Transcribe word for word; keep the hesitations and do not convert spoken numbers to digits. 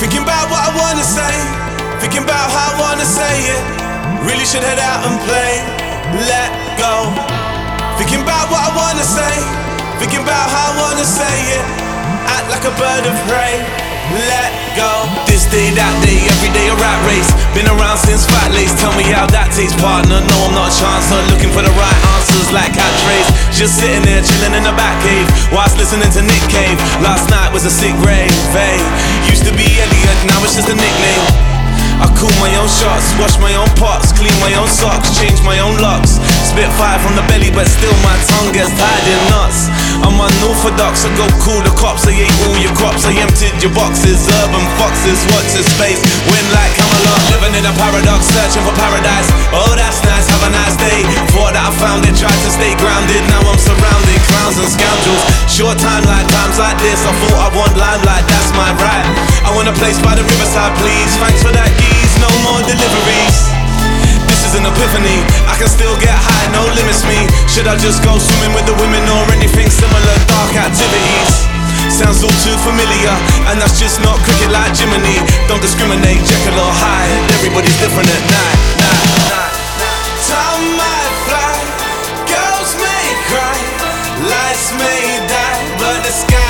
Thinking about what I wanna say, thinking about how I wanna say it. Really should head out and play, let go. Thinking about what I wanna say, thinking about how I wanna say it. Act like a bird of prey, let go. This day, that day, every day a rat race. Been around since fat lace, tell me how that tastes, partner. No, I'm not a chancer, looking for the right answers like catchphrase. Just sitting there chilling in the back cave whilst listening to Nick Cave. Last night was a sick rave, hey. Used to be Elliot, now it's just a nickname. I cool my own shots, wash my own pots, clean my own socks, change my own locks. Spit fire from the belly, but still my tongue gets tied in knots. I'm unorthodox, I go cool the cops, I ate all your crops, I emptied your boxes. Urban foxes, watch this space, win like Camelot. Living in a paradox, searching for paradise. Oh, that's nice, have a nice day. Thought that I found it, tried to stay grounded. Now I'm surrounded, clowns and scoundrels. Short time like times like this, I thought I want limelight, that's my right. I want a place by the riverside, please. Thanks for that geese, no more deliveries. This is an epiphany, I can still get high, no limits me. Should I just go swimming with the women or anything similar, dark activities? Sounds all too familiar, and that's just not cricket like Jiminy. Don't discriminate, Jekyll or Hyde, everybody's different at night, night, night, night. Time might fly, girls may cry, lights may die, but the sky